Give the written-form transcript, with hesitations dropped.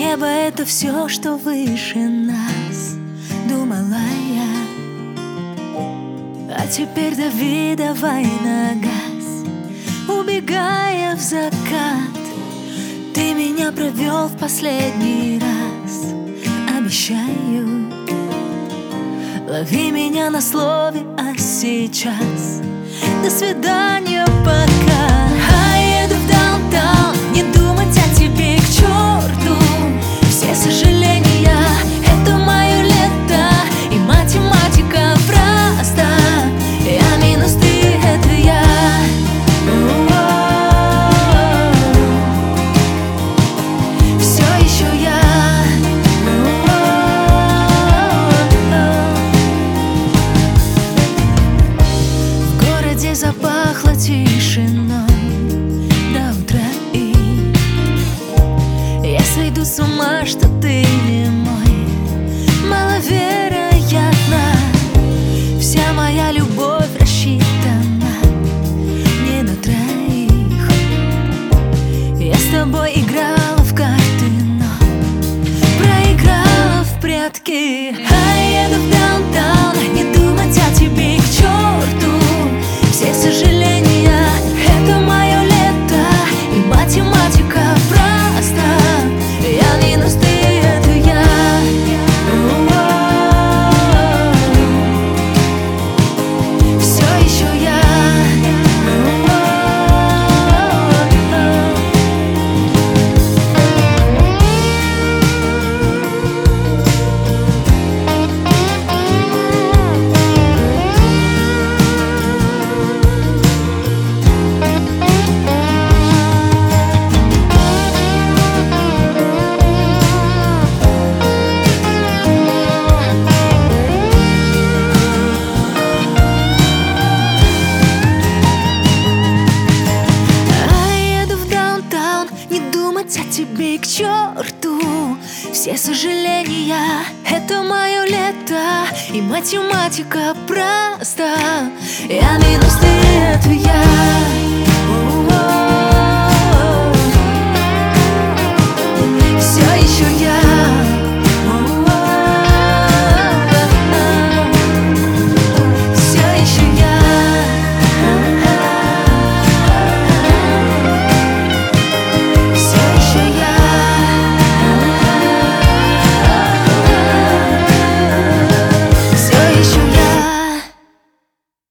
Небо — это все, что выше нас, думала я. А теперь дави, давай на газ, убегая в закат. Ты меня провел в последний раз, обещаю. Лови меня на слове, а сейчас до свидания, пока. А еду в даунтаун, не думать о тебе к черту. Все сожаления — это мое лето, и математика проста. Я минус ты — это я. Все еще я. В городе запахло тишиной до утра, и я сойду с ума, что ты не мой. Маловероятно, вся моя любовь рассчитана не на троих. Я с тобой играла в карты, но проиграла в прятки. А еду в даунтаун, не думать о тебе к черту. Все сожаления — это мое лето, и математика проста. Я минус ты — это я. Все еще я. О тебе к черту. Все сожаления — это мое лето, и математика проста. Я минус ты — это я.